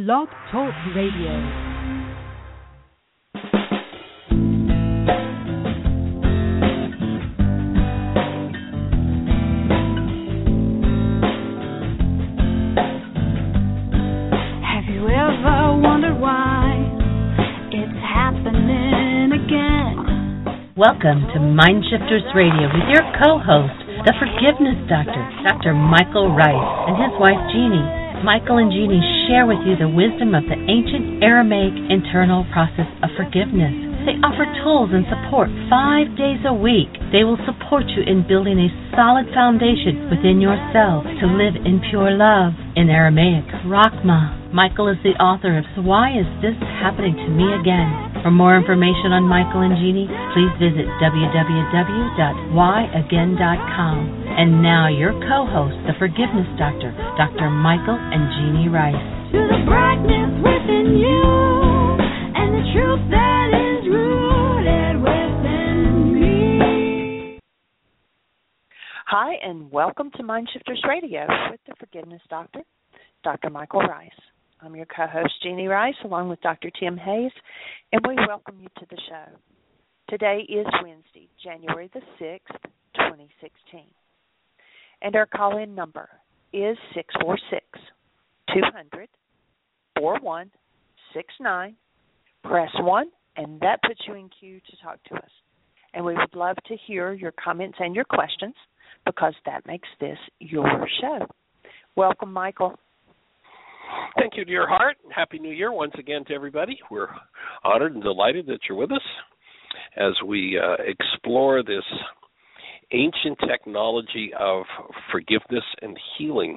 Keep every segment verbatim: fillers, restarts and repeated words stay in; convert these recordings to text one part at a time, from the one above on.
Blog Talk Radio. Welcome to Mindshifters Radio with your co-host, the Forgiveness Doctor, Doctor Michael Rice, and his wife Jeannie. Michael and Jeannie share with you the wisdom of the ancient Aramaic internal process of forgiveness. They offer tools and support five days a week. They will support you in building a solid foundation within yourself to live in pure love. In Aramaic, Rachma. Michael is the author of So Why Is This Happening to Me Again? For more information on Michael and Jeannie, please visit w w w dot why again dot com. And now your co-host, the Forgiveness Doctor, Doctor Michael and Jeannie Rice. To the brightness within you and the truth that is rooted within me. Hi, and welcome to Mindshifters Radio with the Forgiveness Doctor, Doctor Michael Rice. I'm your co-host, Jeannie Rice, along with Doctor Tim Hayes, and we welcome you to the show. Today is Wednesday, January the sixth, twenty sixteen, and our call-in number is six four six, two hundred, four one six nine. Press one, and that puts you in queue to talk to us. And we would love to hear your comments and your questions because that makes this your show. Welcome, Michael. Thank you, dear heart. Happy New Year once again to everybody. We're honored and delighted that you're with us as we uh, explore this ancient technology of forgiveness and healing.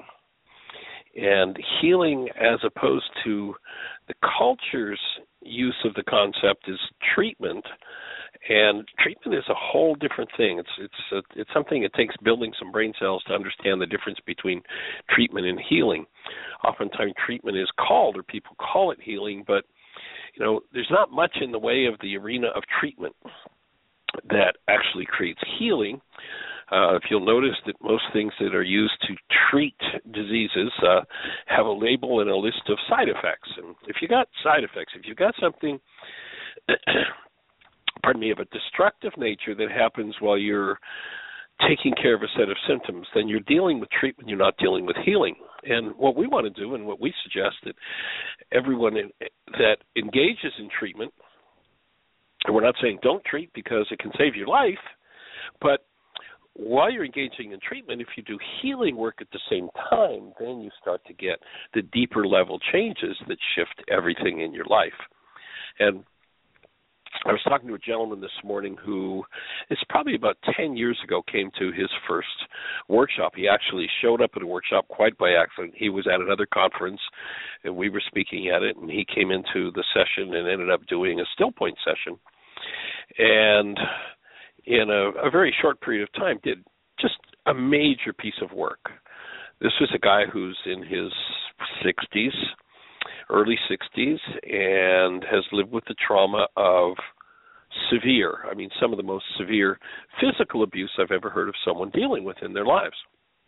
And healing, as opposed to the culture's use of the concept, is treatment. And treatment is a whole different thing. It's it's a, it's something it takes building some brain cells to understand the difference between treatment and healing. Oftentimes treatment is called, or people call it healing, but you know, there's not much in the way of the arena of treatment that actually creates healing. Uh, if you'll notice that most things that are used to treat diseases uh, have a label and a list of side effects. And if you got side effects, if you've got something pardon me, of a destructive nature that happens while you're taking care of a set of symptoms, then you're dealing with treatment, you're not dealing with healing. And what we want to do, and what we suggest that everyone in, that engages in treatment, and we're not saying don't treat because it can save your life, but while you're engaging in treatment, if you do healing work at the same time, then you start to get the deeper level changes that shift everything in your life. And I was talking to a gentleman this morning who, it's probably about ten years ago, came to his first workshop. He actually showed up at a workshop quite by accident. He was at another conference, and we were speaking at it, and he came into the session and ended up doing a still point session. And in a, a very short period of time, did just a major piece of work. This was a guy who's in his sixties, early sixties, and has lived with the trauma of severe, I mean, some of the most severe physical abuse I've ever heard of someone dealing with in their lives.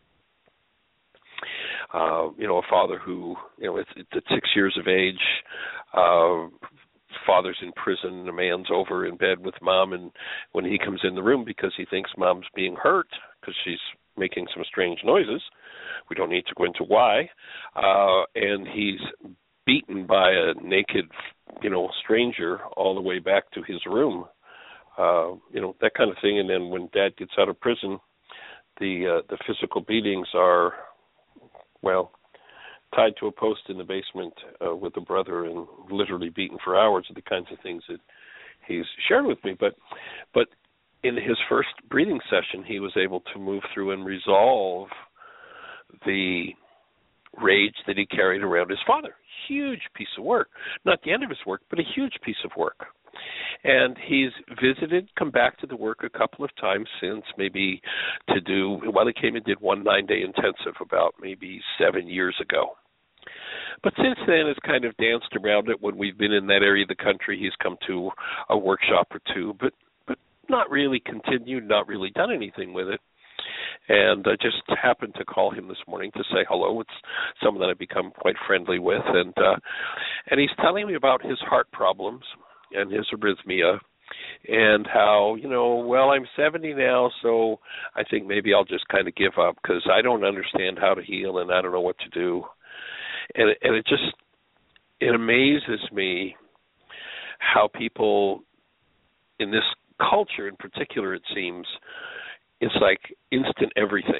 Uh, you know, a father who, you know, at, at six years of age, uh, father's in prison, a man's over in bed with mom, and when he comes in the room because he thinks mom's being hurt because she's making some strange noises, we don't need to go into why, uh, and he's beaten by a naked, you know, stranger all the way back to his room, uh, you know, that kind of thing. And then when dad gets out of prison, the uh, the physical beatings are, well, tied to a post in the basement uh, with the brother and literally beaten for hours, are the kinds of things that he's shared with me. But, but in his first breathing session, he was able to move through and resolve the rage that he carried around his father. Huge piece of work. Not the end of his work, but a huge piece of work. And he's visited, come back to the work a couple of times since, maybe to do, well, he came and did one nine-day intensive about maybe seven years ago. But since then, has kind of danced around it. When we've been in that area of the country, he's come to a workshop or two, but, but not really continued, not really done anything with it. And I just happened to call him this morning to say hello. It's someone that I've become quite friendly with, and uh, and he's telling me about his heart problems and his arrhythmia, and how, you know, well, I'm seventy now, so I think maybe I'll just kind of give up because I don't understand how to heal and I don't know what to do. And it, and it just, it amazes me how people in this culture in particular, it seems, it's like instant everything.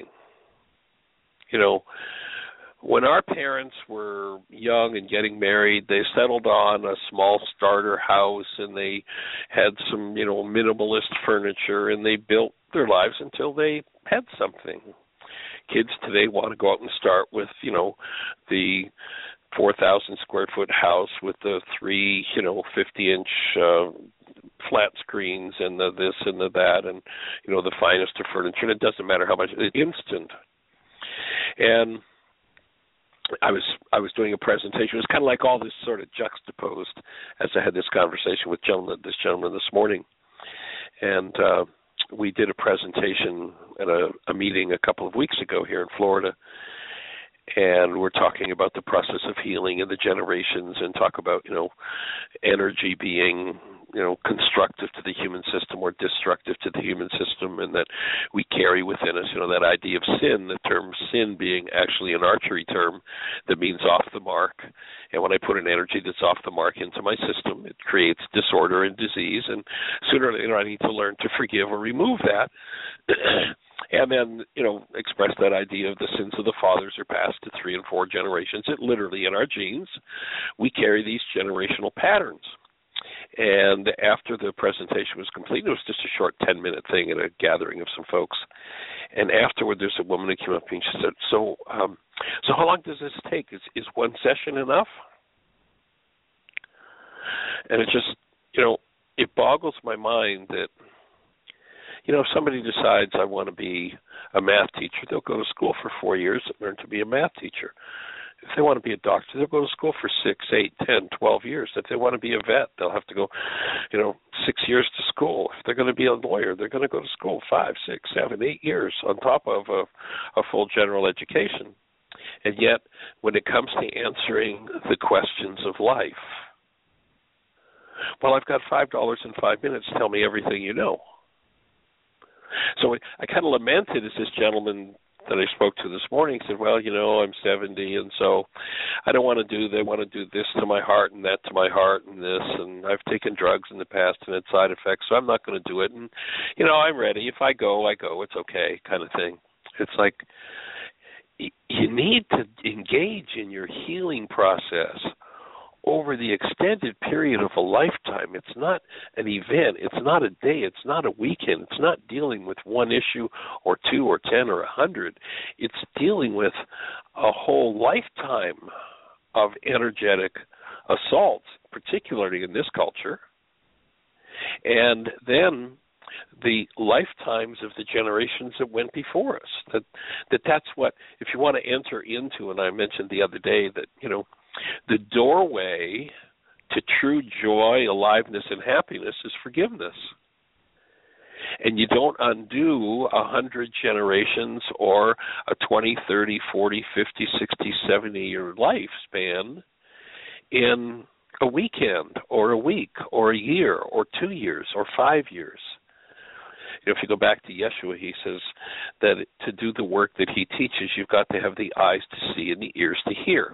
You know, when our parents were young and getting married, they settled on a small starter house and they had some, you know, minimalist furniture, and they built their lives until they had something. Kids today want to go out and start with, you know, the four thousand square foot house with the three, you know, fifty inch uh, flat screens and the this and the that, and, you know, the finest of furniture. And it doesn't matter how much, it's instant. And I was I was doing a presentation. It was kind of like all this sort of juxtaposed as I had this conversation with gentleman, this gentleman this morning. And uh, we did a presentation at a, a meeting a couple of weeks ago here in Florida. And we're talking about the process of healing and the generations, and talk about, you know, energy being, you know, constructive to the human system or destructive to the human system, and that we carry within us, you know, that idea of sin, the term sin being actually an archery term that means off the mark. And when I put an energy that's off the mark into my system, it creates disorder and disease, and sooner or later I need to learn to forgive or remove that. And then, you know, express that idea of the sins of the fathers are passed to three and four generations. It literally, in our genes, we carry these generational patterns. And after the presentation was complete, it was just a short ten-minute thing at a gathering of some folks. And afterward, there's a woman who came up to me and she said, so, um, so how long does this take? Is, is one session enough? And it just, you know, it boggles my mind that, you know, if somebody decides I want to be a math teacher, they'll go to school for four years and learn to be a math teacher. If they want to be a doctor, they'll go to school for six, eight, ten, twelve years. If they want to be a vet, they'll have to go, you know, six years to school. If they're going to be a lawyer, they're going to go to school five, six, seven, eight years on top of a, a full general education. And yet, when it comes to answering the questions of life, well, I've got five dollars in five minutes. Tell me everything you know. So I kind of lamented as this gentleman that I spoke to this morning said, well, you know, I'm seventy, and so I don't want to do, they want to do this to my heart and that to my heart and this, and I've taken drugs in the past and had side effects, so I'm not going to do it. And, you know, I'm ready. If I go, I go. It's okay, kind of thing. It's like you need to engage in your healing process over the extended period of a lifetime. It's not an event. It's not a day. It's not a weekend. It's not dealing with one issue or two or ten or a hundred. It's dealing with a whole lifetime of energetic assaults, particularly in this culture. And then the lifetimes of the generations that went before us. That, that that's what, if you want to enter into, and I mentioned the other day that, you know, the doorway to true joy, aliveness, and happiness is forgiveness. And you don't undo a hundred generations or a twenty, thirty, forty, fifty, sixty, seventy-year lifespan in a weekend or a week or a year or two years or five years. You know, if you go back to Yeshua, he says that to do the work that he teaches, you've got to have the eyes to see and the ears to hear.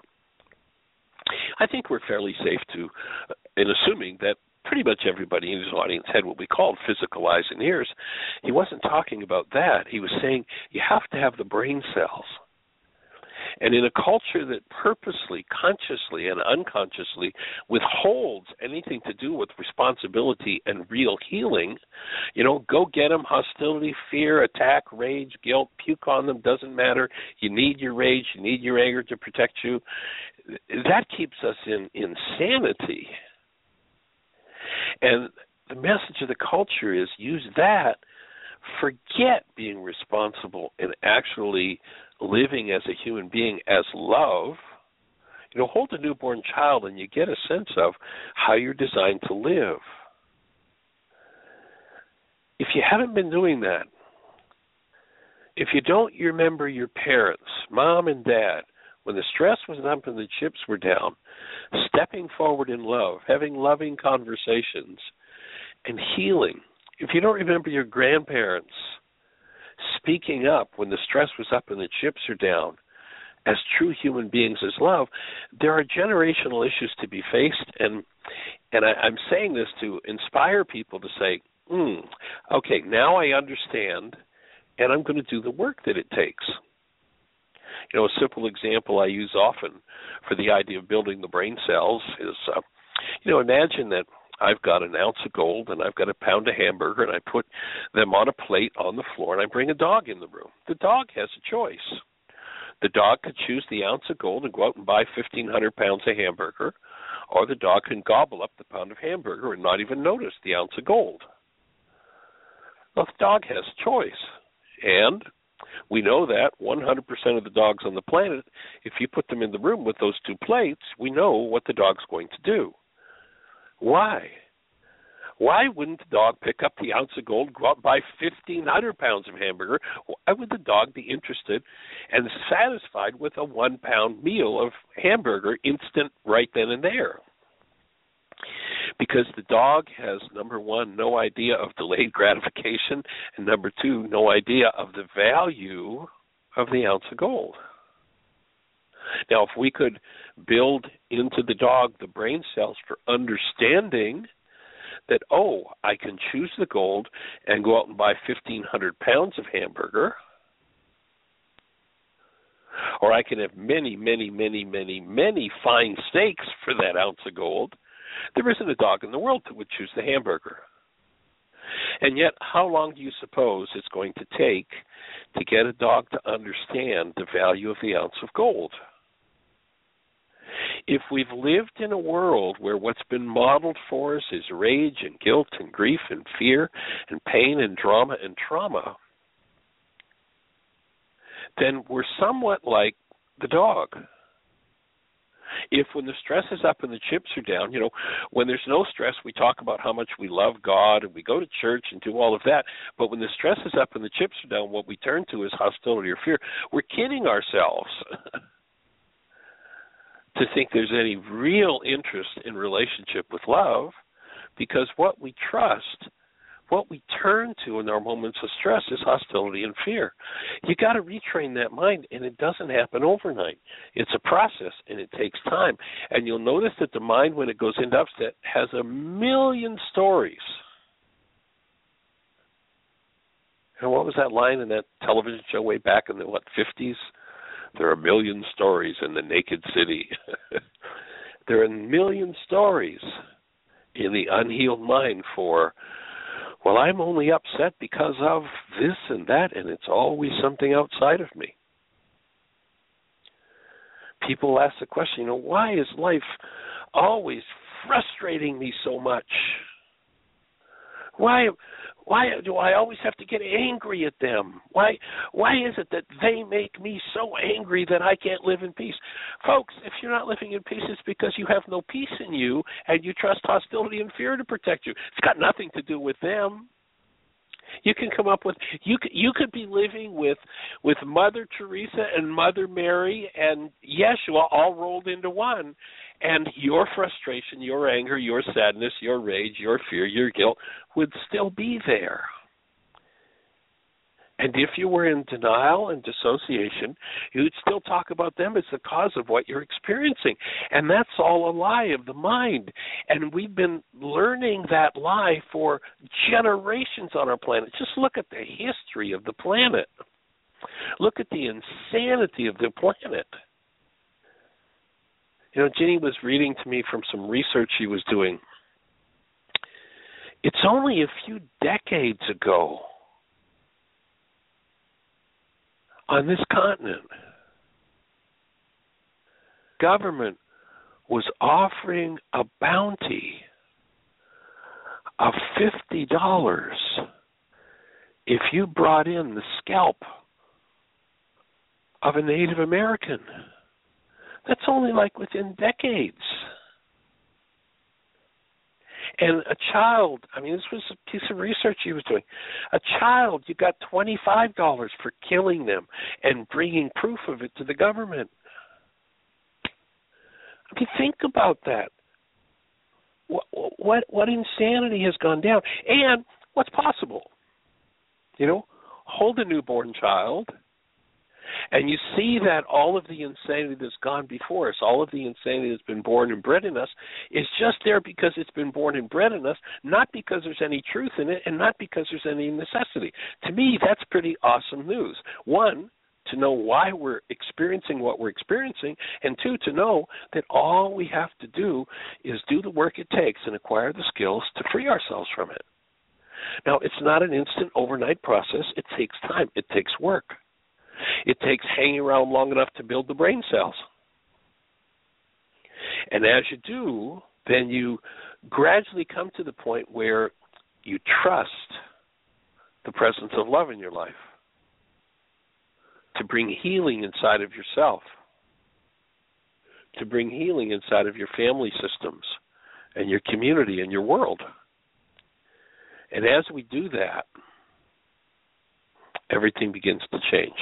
I think we're fairly safe to, in assuming that pretty much everybody in his audience had what we called physical eyes and ears. He wasn't talking about that. He was saying you have to have the brain cells. And in a culture that purposely, consciously, and unconsciously withholds anything to do with responsibility and real healing, you know, go get them, hostility, fear, attack, rage, guilt, puke on them, doesn't matter. You need your rage, you need your anger to protect you. That keeps us in insanity. And the message of the culture is use that, forget being responsible and actually living as a human being as love. You know, hold a newborn child and you get a sense of how you're designed to live. If you haven't been doing that, if you don't remember your parents, mom and dad, when the stress was up and the chips were down, stepping forward in love, having loving conversations, and healing. If you don't remember your grandparents speaking up when the stress was up and the chips are down, as true human beings as love, there are generational issues to be faced, and and I, I'm saying this to inspire people to say, mm, okay, now I understand, and I'm going to do the work that it takes. You know, a simple example I use often for the idea of building the brain cells is, uh, you know, imagine that I've got an ounce of gold and I've got a pound of hamburger, and I put them on a plate on the floor, and I bring a dog in the room. The dog has a choice. The dog could choose the ounce of gold and go out and buy fifteen hundred pounds of hamburger, or the dog can gobble up the pound of hamburger and not even notice the ounce of gold. Well, the dog has a choice, and we know that one hundred percent of the dogs on the planet, if you put them in the room with those two plates, we know what the dog's going to do. Why? Why wouldn't the dog pick up the ounce of gold, go out and buy fifteen hundred pounds of hamburger? Why would the dog be interested and satisfied with a one-pound meal of hamburger instant right then and there? Because the dog has, number one, no idea of delayed gratification, and number two, no idea of the value of the ounce of gold. Now, if we could build into the dog the brain cells for understanding that, oh, I can choose the gold and go out and buy fifteen hundred pounds of hamburger, or I can have many, many, many, many, many fine steaks for that ounce of gold, there isn't a dog in the world that would choose the hamburger. And yet, how long do you suppose it's going to take to get a dog to understand the value of the ounce of gold? If we've lived in a world where what's been modeled for us is rage and guilt and grief and fear and pain and drama and trauma, then we're somewhat like the dog. If when the stress is up and the chips are down, you know, when there's no stress, we talk about how much we love God and we go to church and do all of that. But when the stress is up and the chips are down, what we turn to is hostility or fear. We're kidding ourselves to think there's any real interest in relationship with love, because what we trust, what we turn to in our moments of stress is hostility and fear. You got to retrain that mind, and it doesn't happen overnight. It's a process, and it takes time. And you'll notice that the mind, when it goes into upset, has a million stories. And what was that line in that television show way back in the, what, fifties? There are a million stories in the naked city. There are a million stories in the unhealed mind for, well, I'm only upset because of this and that, and it's always something outside of me. People ask the question, you know, why is life always frustrating me so much? Why why do I always have to get angry at them? Why why is it that they make me so angry that I can't live in peace? Folks, if you're not living in peace, it's because you have no peace in you and you trust hostility and fear to protect you. It's got nothing to do with them. You can come up with you could, you could be living with with Mother Teresa and Mother Mary and Yeshua all rolled into one, and your frustration, your anger, your sadness, your rage, your fear, your guilt would still be there. And if you were in denial and dissociation, you'd still talk about them as the cause of what you're experiencing. And that's all a lie of the mind. And we've been learning that lie for generations on our planet. Just look at the history of the planet. Look at the insanity of the planet. You know, Ginny was reading to me from some research she was doing. It's only a few decades ago on this continent, government was offering a bounty of fifty dollars if you brought in the scalp of a Native American. That's only like within decades. And a child, I mean, this was a piece of research he was doing. A child, you got twenty-five dollars for killing them and bringing proof of it to the government. I mean, think about that. What, what, what insanity has gone down? And what's possible? You know, hold a newborn child, and you see that all of the insanity that's gone before us, all of the insanity that's been born and bred in us, is just there because it's been born and bred in us, not because there's any truth in it, and not because there's any necessity. To me, that's pretty awesome news. One, to know why we're experiencing what we're experiencing, and two, to know that all we have to do is do the work it takes and acquire the skills to free ourselves from it. Now, it's not an instant overnight process. It takes time. It takes work. It takes hanging around long enough to build the brain cells. And as you do, then you gradually come to the point where you trust the presence of love in your life to bring healing inside of yourself, to bring healing inside of your family systems and your community and your world. And as we do that, everything begins to change.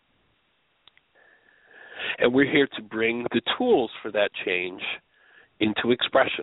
And we're here to bring the tools for that change into expression.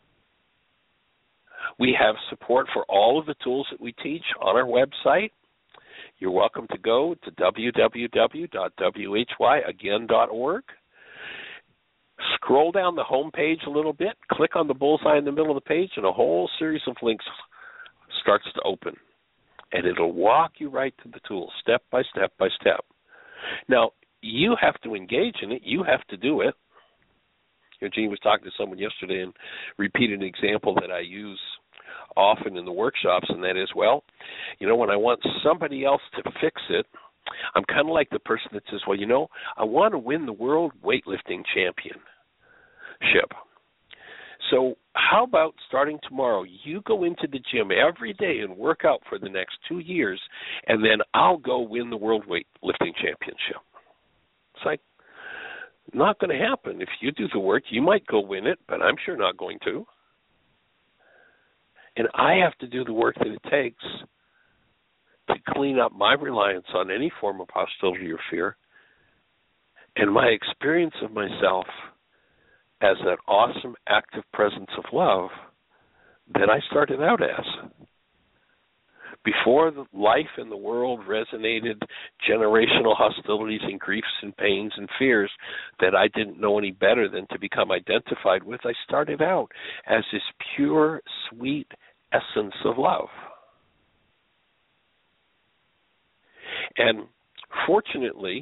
We have support for all of the tools that we teach on our website. You're welcome to go to w w w dot w h y again dot org. Scroll down the home page a little bit, click on the bullseye in the middle of the page, and a whole series of links starts to open. And it'll walk you right to the tools, step by step by step. Now, you have to engage in it. You have to do it. You know, Jean was talking to someone yesterday and repeated an example that I use often in the workshops, and that is, well, you know, when I want somebody else to fix it, I'm kind of like the person that says, well, you know, I want to win the world weightlifting championship. So how about starting tomorrow, you go into the gym every day and work out for the next two years, and then I'll go win the world weightlifting championship. It's like, not going to happen. If you do the work, you might go win it, but I'm sure not going to. And I have to do the work that it takes to clean up my reliance on any form of hostility or fear and my experience of myself as that awesome, active presence of love that I started out as. Before the life and the world resonated generational hostilities and griefs and pains and fears that I didn't know any better than to become identified with, I started out as this pure, sweet essence of love. And fortunately,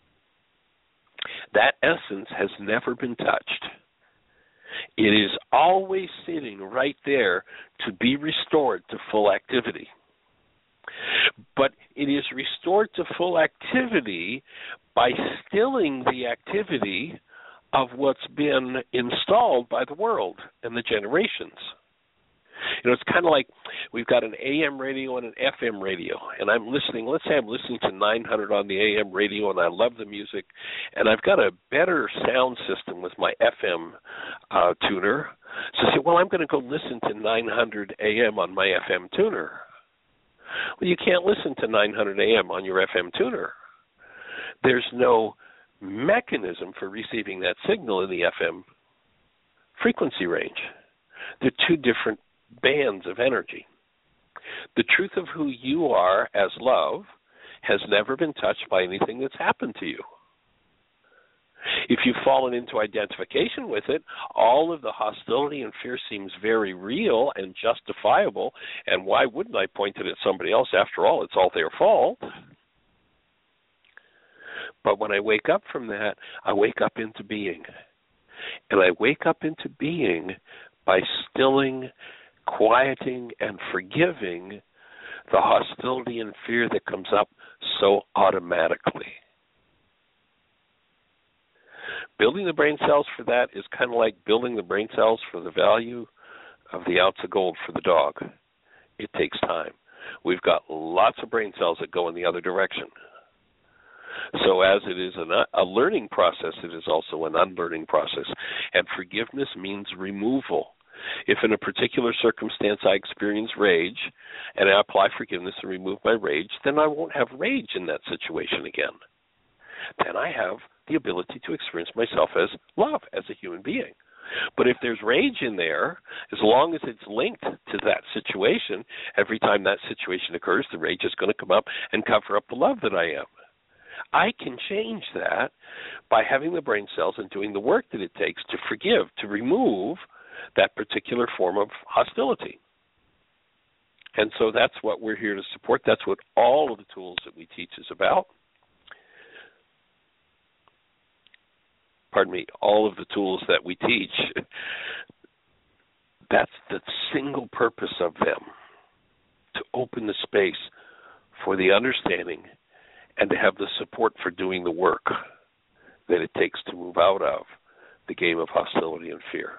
that essence has never been touched. It is always sitting right there to be restored to full activity. But it is restored to full activity by stilling the activity of what's been installed by the world and the generations. You know, it's kind of like we've got an A M radio and an F M radio, and I'm listening. Let's say I'm listening to nine hundred on the A M radio, and I love the music, and I've got a better sound system with my F M uh, tuner. So I say, well, I'm going to go listen to nine hundred A M on my F M tuner. Well, you can't listen to nine hundred A M on your F M tuner. There's no mechanism for receiving that signal in the F M frequency range. They're two different bands of energy. The truth of who you are as love has never been touched by anything that's happened to you. If you've fallen into identification with it, all of the hostility and fear seems very real and justifiable, and why wouldn't I point it at somebody else? After all, it's all their fault. But when I wake up from that, I wake up into being. And I wake up into being by stilling, quieting, and forgiving the hostility and fear that comes up so automatically. Building the brain cells for that is kind of like building the brain cells for the value of the ounce of gold for the dog. It takes time. We've got lots of brain cells that go in the other direction. So as it is an, a learning process, it is also an unlearning process. And forgiveness means removal. If in a particular circumstance I experience rage and I apply forgiveness and remove my rage, then I won't have rage in that situation again. Then I have the ability to experience myself as love, as a human being. But if there's rage in there, as long as it's linked to that situation, every time that situation occurs, the rage is going to come up and cover up the love that I am. I can change that by having the brain cells and doing the work that it takes to forgive, to remove that particular form of hostility. And so that's what we're here to support. That's what all of the tools that we teach is about. Pardon me, all of the tools that we teach, that's the single purpose of them, to open the space for the understanding and to have the support for doing the work that it takes to move out of the game of hostility and fear.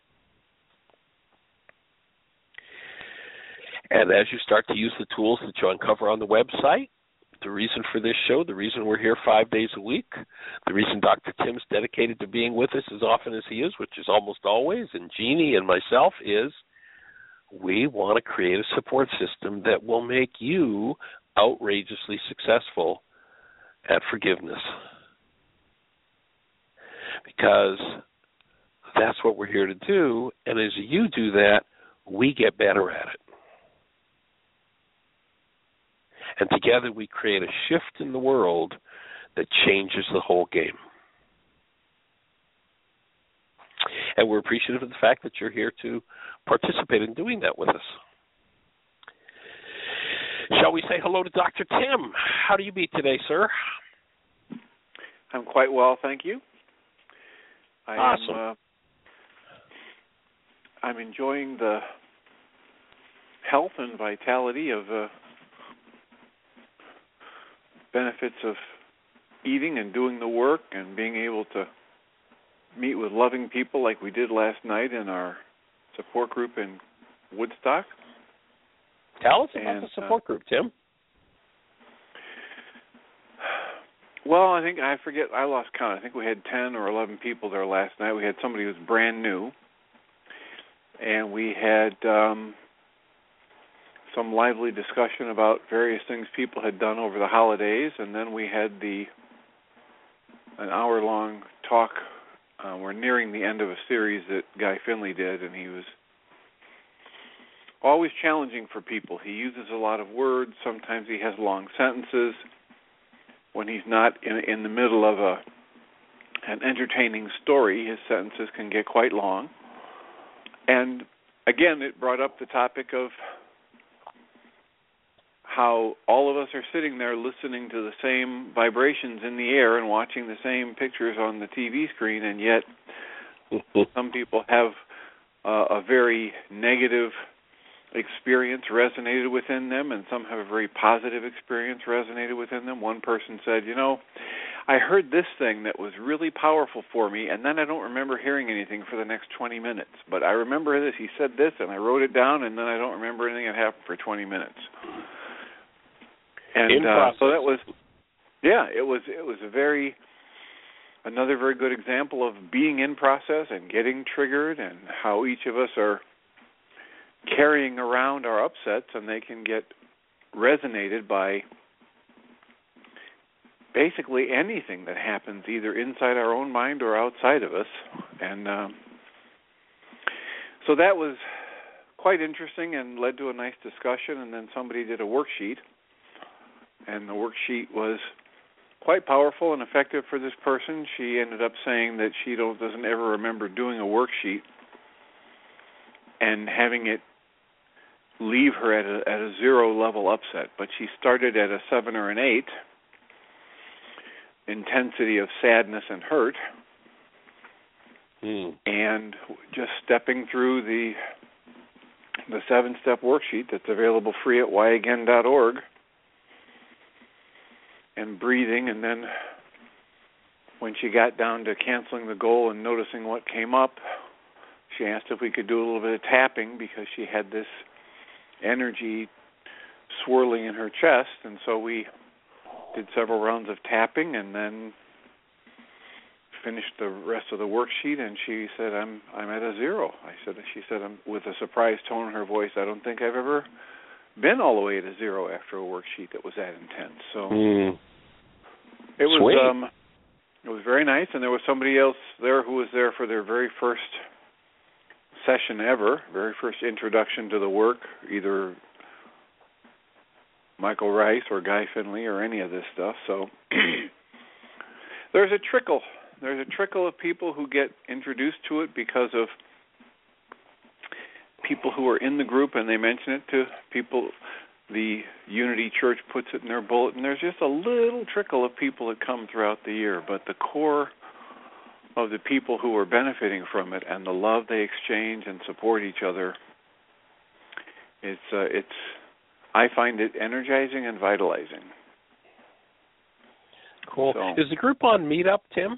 And as you start to use the tools that you uncover on the website, the reason for this show, the reason we're here five days a week, the reason Doctor Tim's dedicated to being with us as often as he is, which is almost always, and Jeannie and myself, is we want to create a support system that will make you outrageously successful at forgiveness. Because that's what we're here to do, and as you do that, we get better at it. And together we create a shift in the world that changes the whole game. And we're appreciative of the fact that you're here to participate in doing that with us. Shall we say hello to Doctor Tim? How do you be today, sir? I'm quite well, thank you. I awesome. Am, uh, I'm enjoying the health and vitality of uh, benefits of eating and doing the work and being able to meet with loving people like we did last night in our support group in Woodstock. Tell us about and, the support uh, group, Tim. Well, I think, I forget, I lost count. I think we had ten or eleven people there last night. We had somebody who was brand new, and we had um, some lively discussion about various things people had done over the holidays, and then we had the an hour-long talk. Uh, we're nearing the end of a series that Guy Finley did, and he was always challenging for people. He uses a lot of words. Sometimes he has long sentences. When he's not in, in the middle of a an entertaining story, his sentences can get quite long. And again, it brought up the topic of how all of us are sitting there listening to the same vibrations in the air and watching the same pictures on the T V screen, and yet some people have uh, a very negative experience resonated within them, and some have a very positive experience resonated within them. One person said, you know, I heard this thing that was really powerful for me, and then I don't remember hearing anything for the next twenty minutes. But I remember this, he said this, and I wrote it down, and then I don't remember anything that happened for twenty minutes. And uh, so that was, yeah, it was it was a very, another very good example of being in process and getting triggered, and how each of us are carrying around our upsets, and they can get resonated by basically anything that happens either inside our own mind or outside of us. And um, so that was quite interesting and led to a nice discussion, and then somebody did a worksheet, and the worksheet was quite powerful and effective for this person. She ended up saying that she don't, doesn't ever remember doing a worksheet and having it leave her at a, at a zero level upset, but she started at a seven or an eight intensity of sadness and hurt, mm. and just stepping through the the seven-step worksheet that's available free at why again dot org, and breathing, and then when she got down to canceling the goal and noticing what came up, she asked if we could do a little bit of tapping because she had this energy swirling in her chest, and so we did several rounds of tapping and then finished the rest of the worksheet, and she said, "I'm I'm at a zero." I said, she said, I'm, with a surprised tone in her voice, "I don't think I've ever been all the way at a zero after a worksheet that was that intense." So mm. it was Sweet. um, it was very nice, and there was somebody else there who was there for their very first session ever, very first introduction to the work, either Michael Rice or Guy Finley or any of this stuff. So there's a trickle. There's a trickle of people who get introduced to it because of people who are in the group and they mention it to people. The Unity Church puts it in their bulletin. There's just a little trickle of people that come throughout the year, but the core of the people who are benefiting from it and the love they exchange and support each other, it's uh, it's I find it energizing and vitalizing. Cool. So, is the group on Meetup, Tim?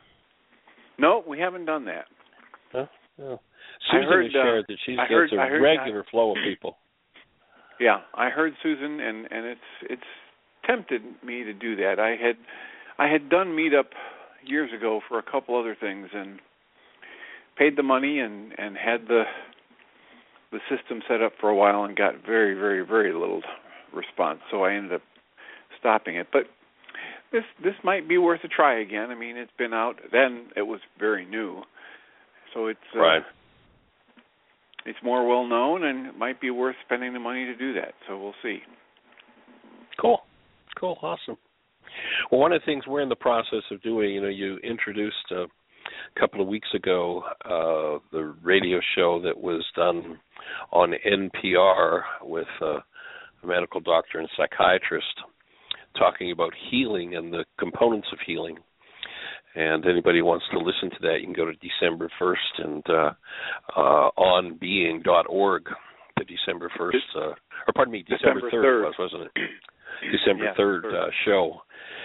No, we haven't done that. Huh? No. Susan heard, has shared uh, that she I gets heard, a I heard, regular I, flow of people. Yeah, I heard Susan, and, and it's it's tempted me to do that. I had I had done Meetup years ago for a couple other things, and paid the money and, and had the the system set up for a while, and got very, very, very little response. So I ended up stopping it. But this this might be worth a try again. I mean, it's been out. Then it was very new, so it's uh, right. It's more well known, and it might be worth spending the money to do that. So we'll see. Cool, cool, awesome. Well, one of the things we're in the process of doing, you know, you introduced a couple of weeks ago uh, the radio show that was done on N P R with uh, a medical doctor and psychiatrist talking about healing and the components of healing. And anybody who wants to listen to that, you can go to December first and uh, uh, on being dot org, the December first, uh, or pardon me, December, December third, third. was, wasn't it? December yeah, third uh, show.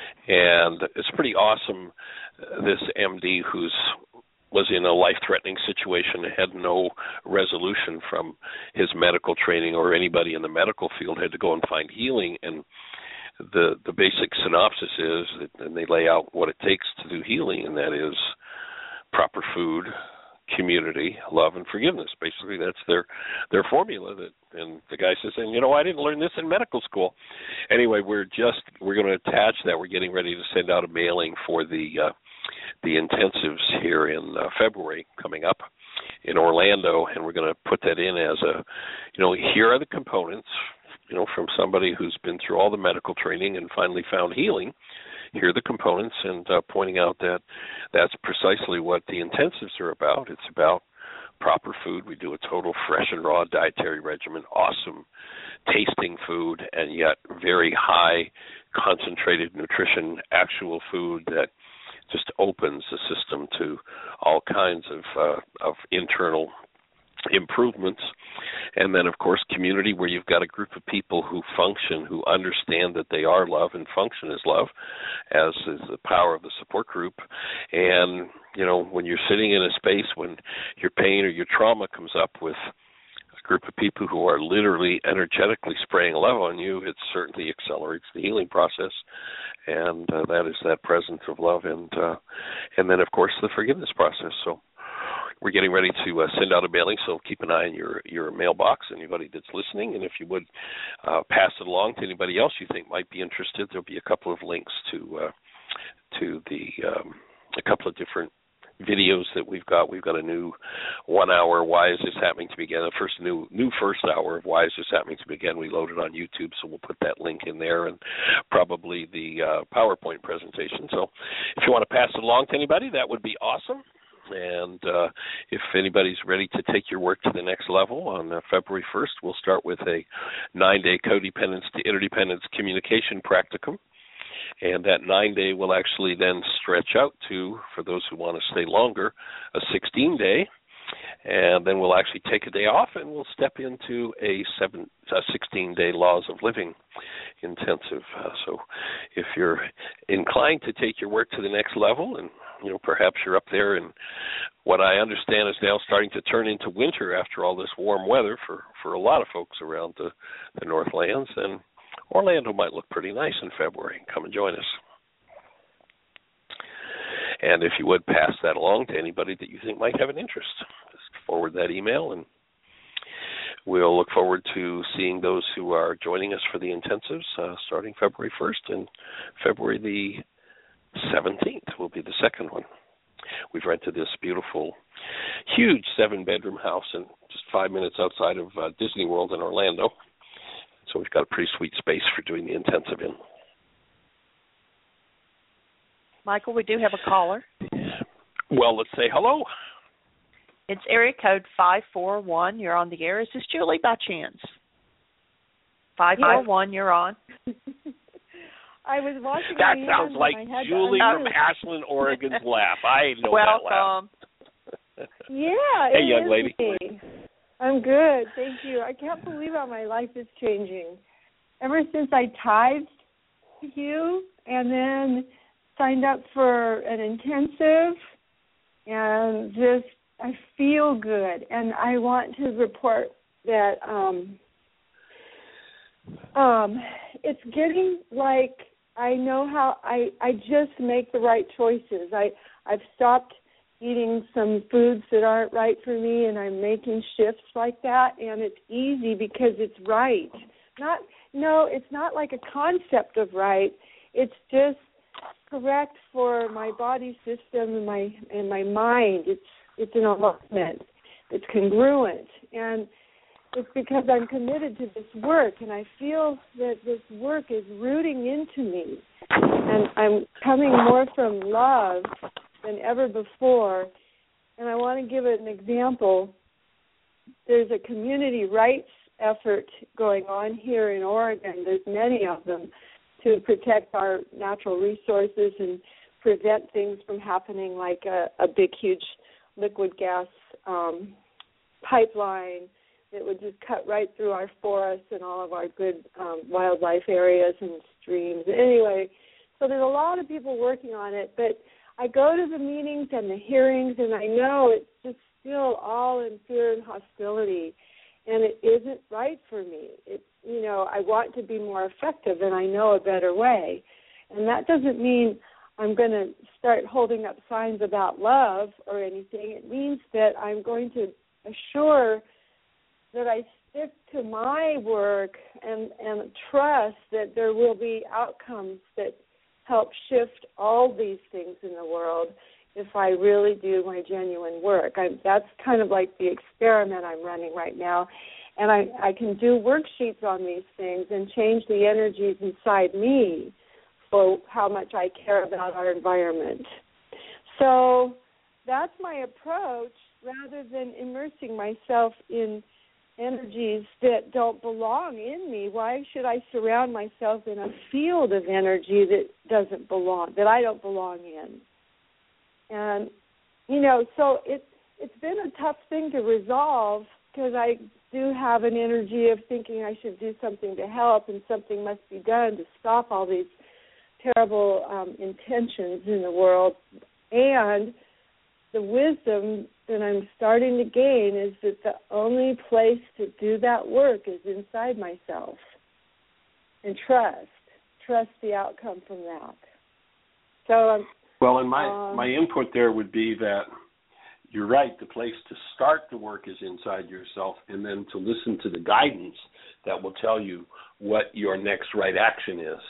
And it's pretty awesome, uh, this M D who's was in a life-threatening situation, had no resolution from his medical training, or anybody in the medical field had to go and find healing. And the the basic synopsis is, that, and they lay out what it takes to do healing, and that is proper food, community, love, and forgiveness. Basically, that's their their formula. That, and the guy says, and you know, I didn't learn this in medical school. Anyway, we're just we're going to attach that. We're getting ready to send out a mailing for the uh, the intensives here in uh, February coming up in Orlando, and we're going to put that in as a, you know, here are the components. You know, from somebody who's been through all the medical training and finally found healing. Here are the components, and uh, pointing out that that's precisely what the intensives are about. It's about proper food. We do a total fresh and raw dietary regimen, awesome tasting food, and yet very high concentrated nutrition, actual food that just opens the system to all kinds of uh, of internal improvements. And then, of course, community, where you've got a group of people who function, who understand that they are love and function as love, as is the power of the support group. And, you know, when you're sitting in a space when your pain or your trauma comes up with a group of people who are literally energetically spraying love on you, it certainly accelerates the healing process. And uh, that is that presence of love. And, uh, and then, of course, the forgiveness process. So we're getting ready to uh, send out a mailing, so keep an eye on your, your mailbox, anybody that's listening. And if you would uh, pass it along to anybody else you think might be interested, there'll be a couple of links to uh, to the um, a couple of different videos that we've got. We've got a new one-hour Why Is This Happening to Me Again, the first new new first hour of Why Is This Happening to Me Again. We loaded on YouTube, so we'll put that link in there, and probably the uh, PowerPoint presentation. So if you want to pass it along to anybody, that would be awesome. And uh, if anybody's ready to take your work to the next level, on uh, February first, we'll start with a nine-day codependence to interdependence communication practicum. And that nine-day will actually then stretch out to, for those who want to stay longer, a sixteen-day. And then we'll actually take a day off, and we'll step into a seven, a sixteen-day Laws of Living intensive. Uh, so if you're inclined to take your work to the next level, and you know, perhaps you're up there in what I understand is now starting to turn into winter after all this warm weather for, for a lot of folks around the, the Northlands, then Orlando might look pretty nice in February. Come and join us. And if you would pass that along to anybody that you think might have an interest, just forward that email, and we'll look forward to seeing those who are joining us for the intensives uh, starting February first, and February the seventeenth will be the second one. We've rented this beautiful, huge seven-bedroom house and just five minutes outside of uh, Disney World in Orlando. So we've got a pretty sweet space for doing the intensive in. Michael, we do have a caller. Well, let's say hello. It's area code five four one. You're on the air. Is this Julie by chance? five four one, you're on. I was watching That my sounds like Julie from Ashland, Oregon's laugh. I know Welcome. that laugh. Yeah. Hey, young lady. Me. I'm good. Thank you. I can't believe how my life is changing. Ever since I tithed to you and then signed up for an intensive, and just I feel good. And I want to report that um, um, it's getting like I know how I, I just make the right choices. I, I've stopped eating some foods that aren't right for me, and I'm making shifts like that, and it's easy because it's right. Not no, it's not like a concept of right. It's just correct for my body system and my and my mind. It's it's an alignment. It's congruent, and it's because I'm committed to this work, and I feel that this work is rooting into me, and I'm coming more from love than ever before. And I want to give it an example. There's a community rights effort going on here in Oregon. There's many of them to protect our natural resources and prevent things from happening, like a, a big, huge liquid gas um, pipeline that would just cut right through our forests and all of our good um, wildlife areas and streams. Anyway, so there's a lot of people working on it, but I go to the meetings and the hearings, and I know it's just still all in fear and hostility, and it isn't right for me. It, you know, I want to be more effective, and I know a better way. And that doesn't mean I'm going to start holding up signs about love or anything. It means that I'm going to assure that I stick to my work and, and trust that there will be outcomes that help shift all these things in the world if I really do my genuine work. I, that's kind of like the experiment I'm running right now. And I, I can do worksheets on these things and change the energies inside me for how much I care about our environment. So that's my approach, rather than immersing myself in energies that don't belong in me. Why should I surround myself in a field of energy that doesn't belong, that I don't belong in? And, you know, so it, it's been a tough thing to resolve, because I do have an energy of thinking I should do something to help, and something must be done to stop all these terrible um, intentions in the world. And the wisdom that I'm starting to gain is that the only place to do that work is inside myself, and trust, trust the outcome from that. So, um, well, and my um, my input there would be that you're right. The place to start the work is inside yourself, and then to listen to the guidance that will tell you what your next right action is.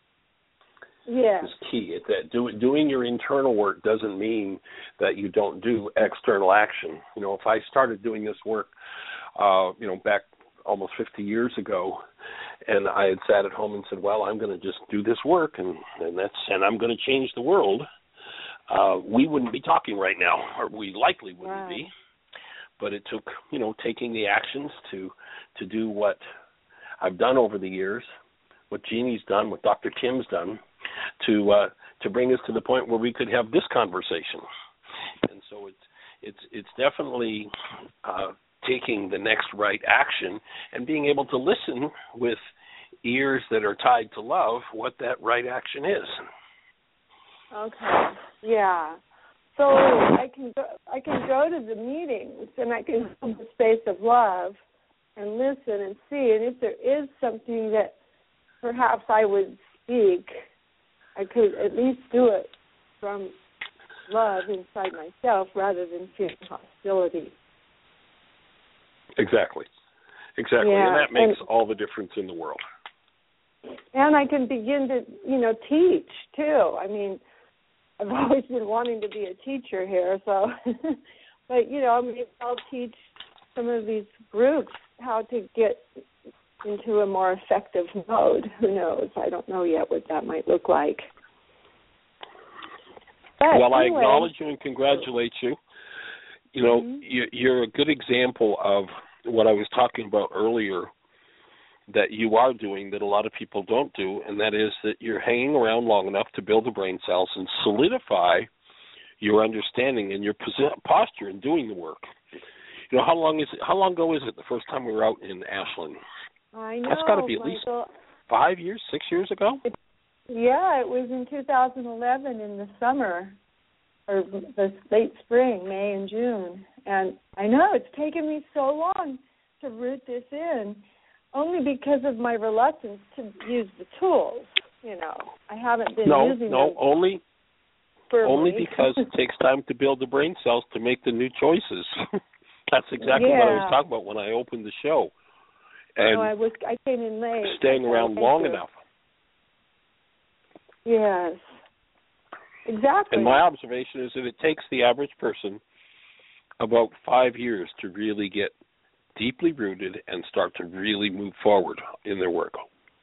Yeah. Is key. It, that do, doing your internal work doesn't mean that you don't do external action. You know, if I started doing this work, uh, you know, back almost fifty years ago, and I had sat at home and said, well, I'm going to just do this work, and, and that's and I'm going to change the world, uh, we wouldn't be talking right now, or we likely wouldn't right. be. But it took, you know, taking the actions to to do what I've done over the years, what Jeannie's done, what Doctor Tim's done, to uh, to bring us to the point where we could have this conversation. And so it's it's it's definitely uh, taking the next right action and being able to listen with ears that are tied to love what that right action is. Okay. Yeah. So I can go, I can go to the meetings, and I can hold the space of love and listen and see. And if there is something that perhaps I would speak, I could at least do it from love inside myself rather than feeling hostility. Exactly. Exactly. Yeah, And that makes and, all the difference in the world. And I can begin to, you know, teach, too. I mean, I've always been wanting to be a teacher here, so, but, you know, I mean, I'll teach some of these groups how to get into a more effective mode. Who knows? I don't know yet what that might look like. But well, anyway. I acknowledge you and congratulate you. You know, Mm-hmm. you're a good example of what I was talking about earlier that you are doing that a lot of people don't do, and that is that you're hanging around long enough to build the brain cells and solidify your understanding and your posi- posture in doing the work. You know, how long is it? How long ago is it the first time we were out in Ashland? I know. That's got to be at Michael. least five years, six years ago? It, yeah, it was in two thousand eleven in the summer, or the late spring, May and June. And I know it's taken me so long to root this in, only because of my reluctance to use the tools. You know, I haven't been no, using no, them. No, only firmly. only because it takes time to build the brain cells to make the new choices. That's exactly yeah. what I was talking about when I opened the show. And no, I was I came in late. Staying around Thank long you. enough. Yes. Exactly. And my observation is that it takes the average person about five years to really get deeply rooted and start to really move forward in their work.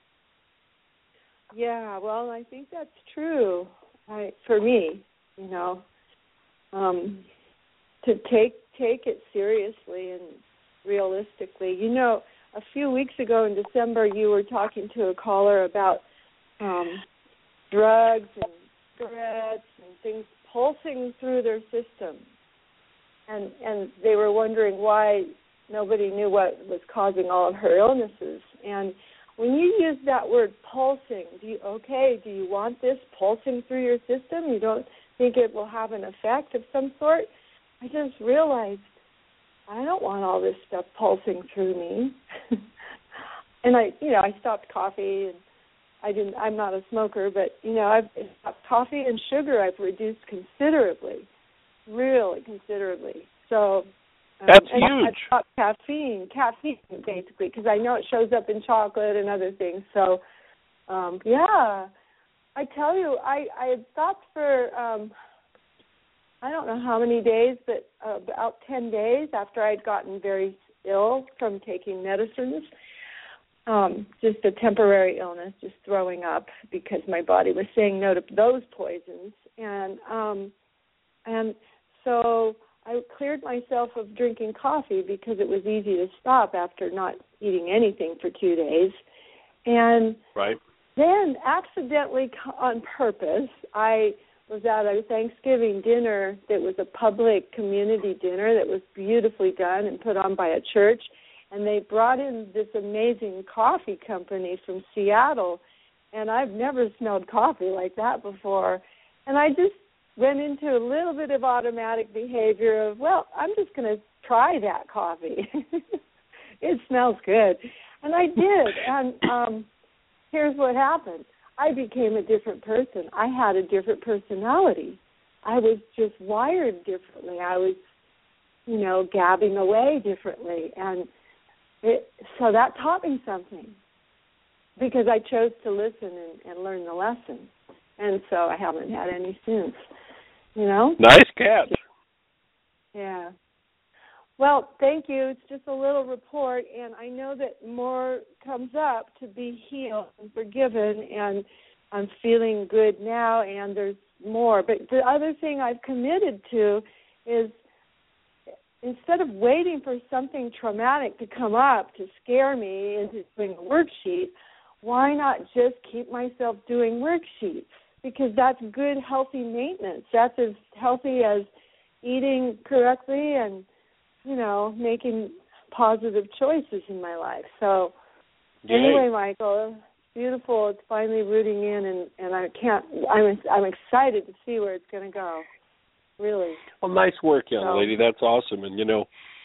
Yeah, well, I think that's true. I, for me, you know, um, to take take it seriously and realistically. You know, a few weeks ago in December, you were talking to a caller about um, drugs and cigarettes and things pulsing through their system, and and they were wondering why nobody knew what was causing all of her illnesses. And when you use that word pulsing, do you okay? Do you want this pulsing through your system? You don't think it will have an effect of some sort? I just realized I don't want all this stuff pulsing through me. And I, you know, I stopped coffee, and I didn't. I'm not a smoker, but you know, I've stopped coffee and sugar. I've reduced considerably, really considerably. So. Um, That's and huge. I stopped caffeine, caffeine basically, because I know it shows up in chocolate and other things. So, um, yeah, I tell you, I, I had thought for, um, I don't know how many days, but uh, about ten days after I'd gotten very ill from taking medicines, um, just a temporary illness, just throwing up because my body was saying no to those poisons. And um, and so I cleared myself of drinking coffee because it was easy to stop after not eating anything for two days. And right. then accidentally, on purpose, I was at a Thanksgiving dinner that was a public community dinner that was beautifully done and put on by a church. And they brought in this amazing coffee company from Seattle. And I've never smelled coffee like that before. And I just went into a little bit of automatic behavior of, well, I'm just going to try that coffee. It smells good. And I did. And um, here's what happened. I became a different person. I had a different personality. I was just wired differently. I was, you know, gabbing away differently. And it, so that taught me something because I chose to listen and, and learn the lesson. And so I haven't had any since. You know? Nice catch. Yeah. Well, thank you. It's just a little report, and I know that more comes up to be healed and forgiven, and I'm feeling good now, and there's more. But the other thing I've committed to is instead of waiting for something traumatic to come up to scare me into doing a worksheet, why not just keep myself doing worksheets? Because that's good, healthy maintenance. That's as healthy as eating correctly and, you know, making positive choices in my life. So Yay. Anyway, Michael, it's beautiful. It's finally rooting in, and, and I can't. I'm I'm excited to see where it's going to go. Really. Well, nice work, young so. lady. That's awesome. And you know,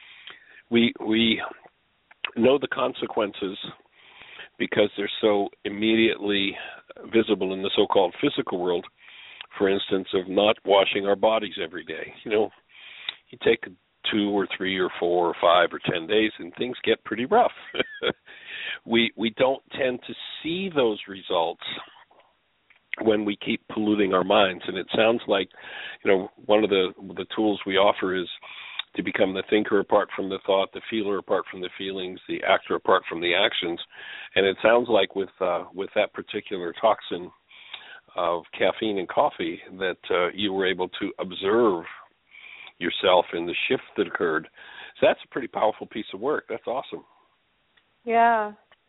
we we know the consequences because they're so immediately visible in the so-called physical world for instance, of not washing our bodies every day. You know, you take two or three or four or five or ten days, and things get pretty rough. we we don't tend to see those results when we keep polluting our minds. And it sounds like, you know, one of the the tools we offer is to become the thinker apart from the thought, the feeler apart from the feelings, the actor apart from the actions. And it sounds like with uh, with that particular toxin of caffeine and coffee that uh, you were able to observe yourself in the shift that occurred. So that's a pretty powerful piece of work. That's awesome. Yeah.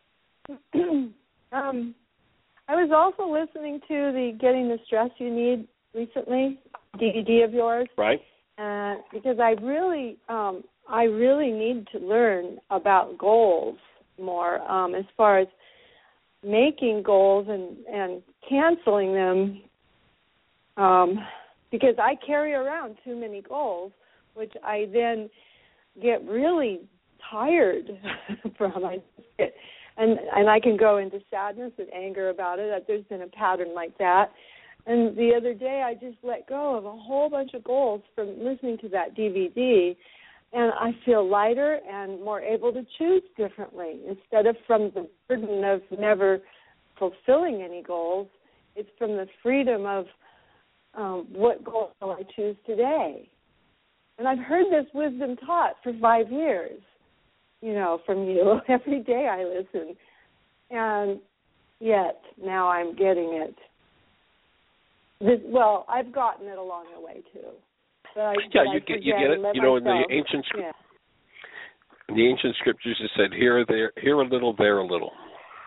um, I was also listening to the Getting the Stress You Need recently, D V D of yours. Right. Uh, because I really, um, I really need to learn about goals more, um, as far as making goals and, and canceling them, um, because I carry around too many goals, which I then get really tired from. I get, and and I can go into sadness and anger about it. There's been a pattern like that. And the other day, I just let go of a whole bunch of goals from listening to that D V D, and I feel lighter and more able to choose differently. Instead of from the burden of never fulfilling any goals, it's from the freedom of um, what goal will I choose today. And I've heard this wisdom taught for five years, you know, from you. Every day I listen. And yet now I'm getting it. This, well, I've gotten it along the way too. But I, yeah, but you I get you get it. You know, in the ancient yeah. in the ancient scriptures, it said, "Here, there, here a little, there a little."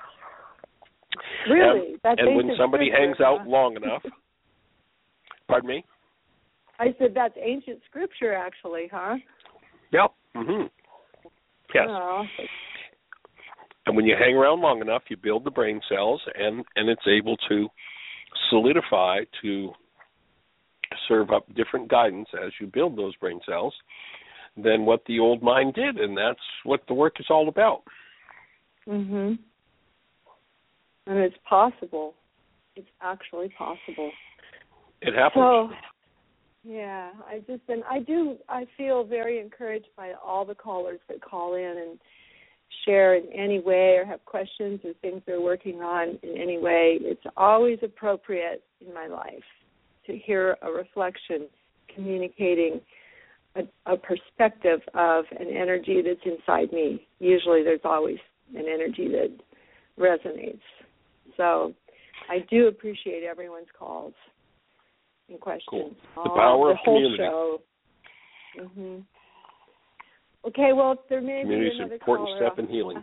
Really, and, that's and when somebody scripture, hangs huh? out long enough, pardon me. I said that's ancient scripture, actually, huh? Yep. Mm-hmm. Yes. Oh. And when you hang around long enough, you build the brain cells, and and it's able to solidify to serve up different guidance as you build those brain cells than what the old mind did, and that's what the work is all about. Mhm. And it's possible. It's actually possible. It happens. So, yeah, I just and I do. I feel very encouraged by all the callers that call in and share in any way or have questions or things they're working on in any way. It's always appropriate in my life to hear a reflection communicating a, a perspective of an energy that's inside me. Usually there's always an energy that resonates. So I do appreciate everyone's calls and questions. Cool. The power the of whole community. show. Mm-hmm. Okay, well, there may Community be is an another important caller. step in healing.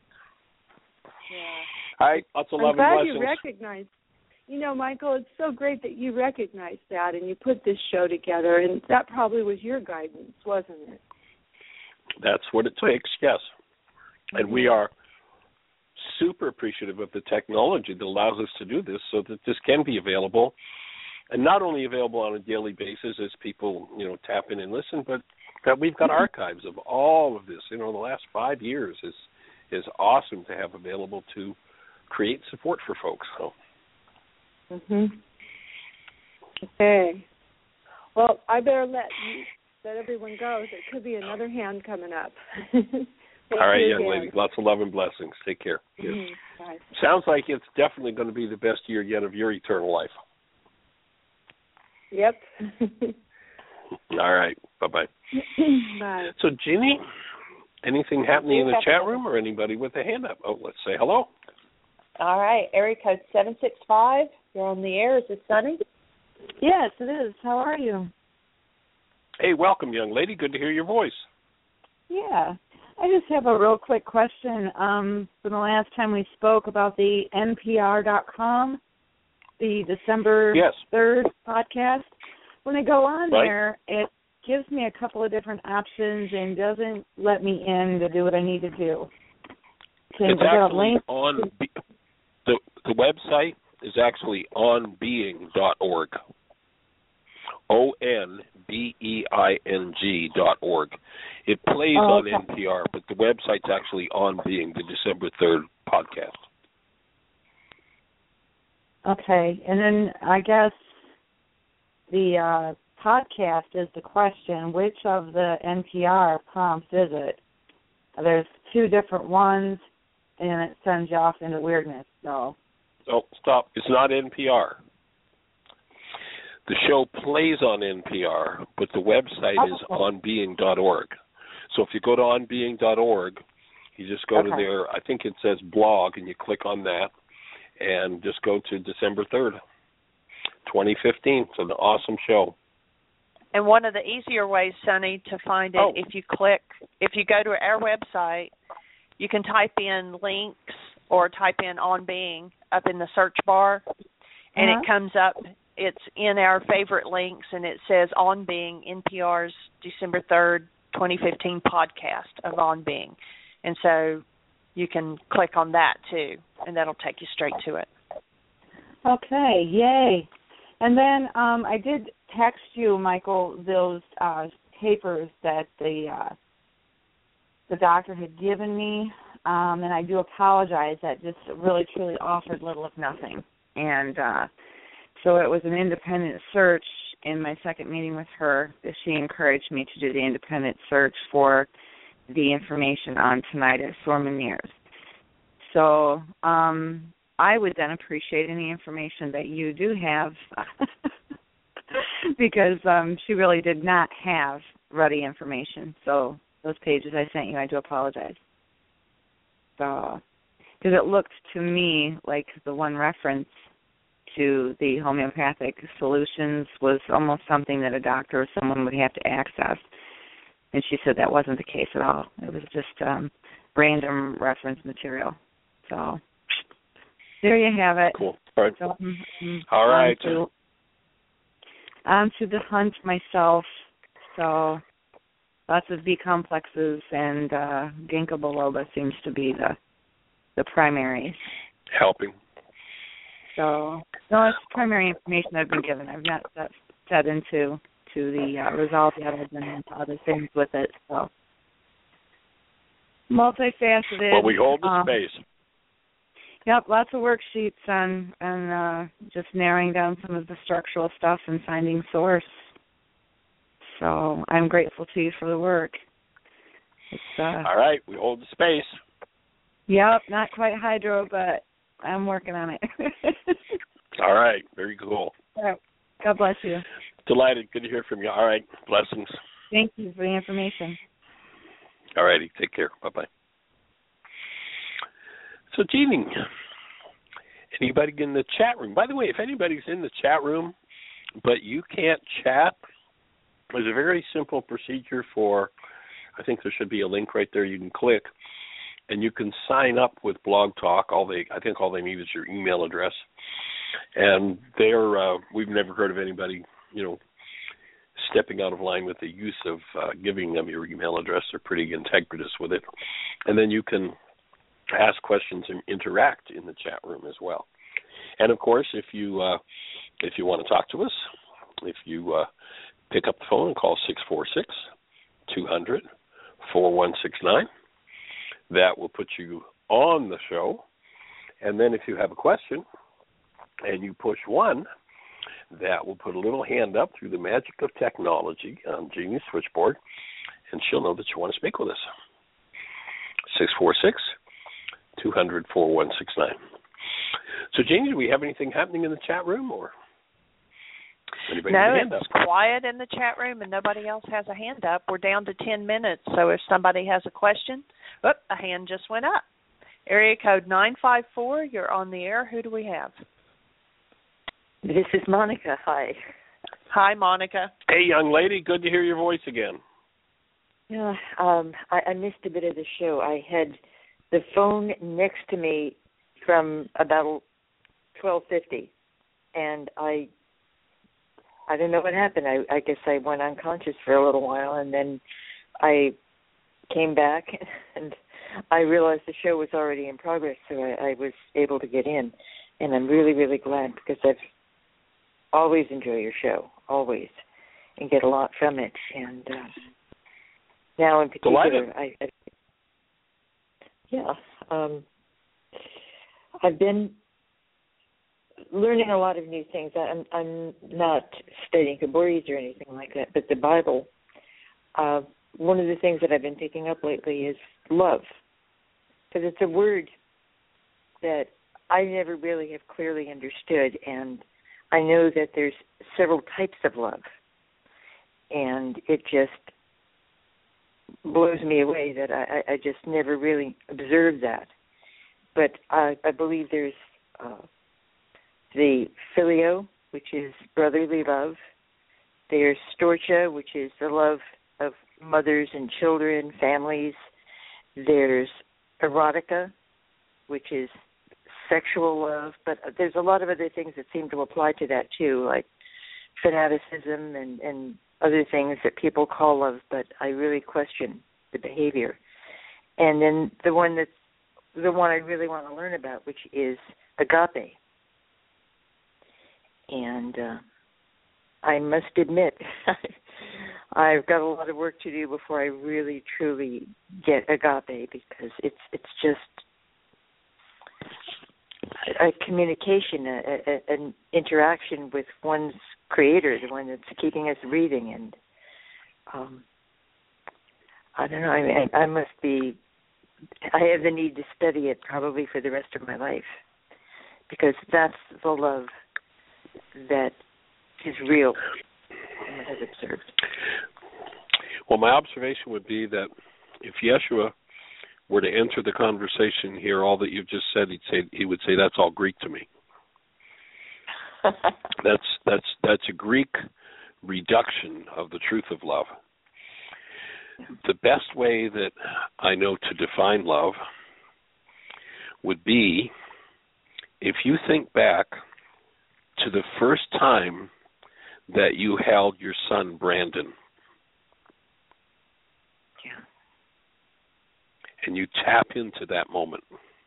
Yeah. All right, lots of I'm love glad and blessings. you recognize. You know, Michael, it's so great that you recognize that and you put this show together, and that probably was your guidance, wasn't it? That's what it takes, yes. And Mm-hmm. we are super appreciative of the technology that allows us to do this so that this can be available, and not only available on a daily basis as people, you know, tap in and listen, but that we've got archives of all of this. You know, the last five years is is awesome to have available to create support for folks. So. Mhm. Okay. Well, I better let you, let everyone go. There could be another hand coming up. All right, young again. lady. Lots of love and blessings. Take care. Yes. Mm-hmm. Bye. Sounds like it's definitely going to be the best year yet of your eternal life. Yep. All right. Bye-bye. Bye. So, Jeannie, anything happening in the chat room or anybody with a hand up? Oh, let's say hello. All right. Area code seven six five. You're on the air. Is this Sunny? Yes, it is. How are you? Hey, welcome, young lady. Good to hear your voice. Yeah. I just have a real quick question. Um, from the last time we spoke about the N P R dot com, the December yes. third podcast, when I go on right. there, it gives me a couple of different options and doesn't let me in to do what I need to do. Can it's actually on the the website is actually on being dot org. O N B E I N G dot org. It plays oh, on okay. N P R, but the website's actually On Being, the December third podcast. Okay, and then I guess the uh, podcast is the question, which of the N P R prompts is it? There's two different ones, and it sends you off into weirdness. So, oh, stop. It's not N P R. The show plays on N P R, but the website is on being dot org. So if you go to on being dot org, you just go okay. to their, I think it says blog, and you click on that, and just go to December third, twenty fifteen. It's an awesome show. And one of the easier ways, Sonny, to find it, oh. if you click, if you go to our website, you can type in links or type in On Being up in the search bar, and uh-huh. it comes up. It's in our favorite links, and it says On Being, N P R's December third, twenty fifteen podcast of On Being. And so you can click on that, too, and that'll take you straight to it. Okay, yay. And then um, I did text you, Michael, those uh, papers that the uh, the doctor had given me, um, and I do apologize. That just really, truly offered little if nothing. And uh, so it was an independent search in my second meeting with her. She encouraged me to do the independent search for the information on tinnitus or Meniere's. So um, I would then appreciate any information that you do have because um, she really did not have ready information. So those pages I sent you, I do apologize. So, because it looked to me like the one reference to the homeopathic solutions was almost something that a doctor or someone would have to access. And she said that wasn't the case at all. It was just um, random reference material. So there you have it. Cool. All right. So, um, all right. On to, on to the hunt myself. So lots of B complexes, and uh, ginkgo biloba seems to be the the primary. Helping. So no, it's primary information I've been given. I've not set, set into to the uh, resolve yet. I've been into other things with it. So multifaceted. Well, we hold the um, space. Yep, lots of worksheets on on uh, just narrowing down some of the structural stuff and finding source. So I'm grateful to you for the work. It's, uh, all right, we hold the space. Yep, not quite hydro, but I'm working on it. All right, very cool. All right. God bless you. Delighted. Good to hear from you. All right, blessings. Thank you for the information. All righty, take care. Bye-bye. So, Jeannie, anybody in the chat room? By the way, if anybody's in the chat room but you can't chat, there's a very simple procedure for, I think there should be a link right there you can click, and you can sign up with Blog Talk. All they, I think all they need is your email address. And they're, uh, we've never heard of anybody, you know, stepping out of line with the use of uh, giving them your email address. They're pretty integritous with it. And then you can ask questions and interact in the chat room as well. And, of course, if you uh, if you want to talk to us, if you uh, pick up the phone and call six four six, two hundred, four one six nine, that will put you on the show. And then if you have a question and you push one, that will put a little hand up through the magic of technology on Jeannie's switchboard, and she'll know that you want to speak with us. six four six, two hundred, four one six nine. So, Jeannie, do we have anything happening in the chat room, or anybody no, with a hand it's up? quiet in the chat room, and nobody else has a hand up. We're down to ten minutes, so if somebody has a question, oh, a hand just went up. Area code nine five four, you're on the air. Who do we have? This is Monica. Hi. Hi, Monica. Hey, young lady, good to hear your voice again. Yeah, um, I, I missed a bit of the show. I had the phone next to me from about twelve fifty, and I I don't know what happened. I, I guess I went unconscious for a little while, and then I came back, and I realized the show was already in progress, so I, I was able to get in, and I'm really, really glad because I've always enjoy your show, always, and get a lot from it. And uh, now in particular, I, I yeah, um, I've been learning a lot of new things. I'm I'm not studying Kabbalah or anything like that, but the Bible. Uh, one of the things that I've been picking up lately is love, because it's a word that I never really have clearly understood, and I know that there's several types of love, and it just blows me away that I, I just never really observed that. But I, I believe there's uh, the filio, which is brotherly love. There's storcha, which is the love of mothers and children, families. There's erotica, which is sexual love. But there's a lot of other things that seem to apply to that too, like fanaticism and, and other things that people call love, but I really question the behavior. And then the one that's the one I really want to learn about, which is agape. And uh, I must admit, I've got a lot of work to do before I really truly get agape, because it's it's just a, a communication, a, a, an interaction with one's creator, the one that's keeping us breathing. And um, I don't know, I mean, I, I must be, I have the need to study it probably for the rest of my life, because that's the love that is real and what I've observed. Well, my observation would be that if Yeshua were to enter the conversation here, all that you've just said, he'd say he would say that's all Greek to me. that's that's that's a Greek reduction of the truth of love. The best way that I know to define love would be if you think back to the first time that you held your son Brandon. Yeah. And you tap into that moment.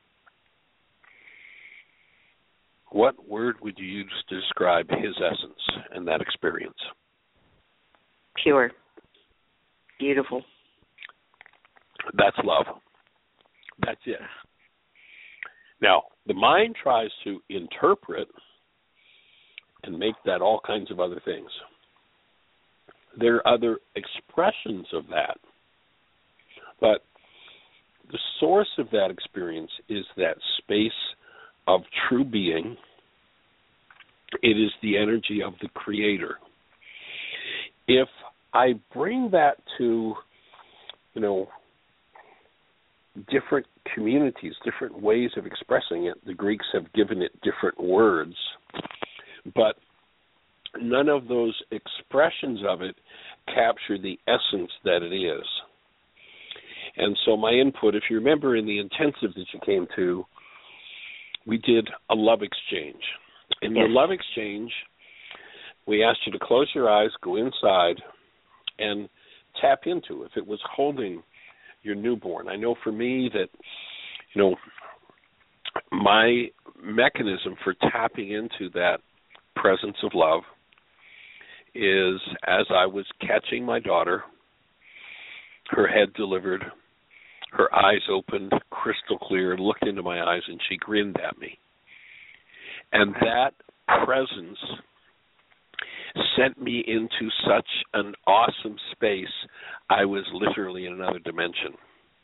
What word would you use to describe his essence and that experience? Pure. Beautiful. That's love. That's it. Now, the mind tries to interpret and make that all kinds of other things. There are other expressions of that, but the source of that experience is that space of true being. It is the energy of the Creator. If I bring that to, you know, different communities, different ways of expressing it, the Greeks have given it different words, but none of those expressions of it capture the essence that it is. And so my input, if you remember in the intensive that you came to, we did a love exchange. In Yes. the love exchange, we asked you to close your eyes, go inside, and tap into if it was holding your newborn. I know for me that, you know, my mechanism for tapping into that presence of love is as I was catching my daughter, her head delivered, her eyes opened crystal clear, looked into my eyes, and she grinned at me. And that presence sent me into such an awesome space, I was literally in another dimension.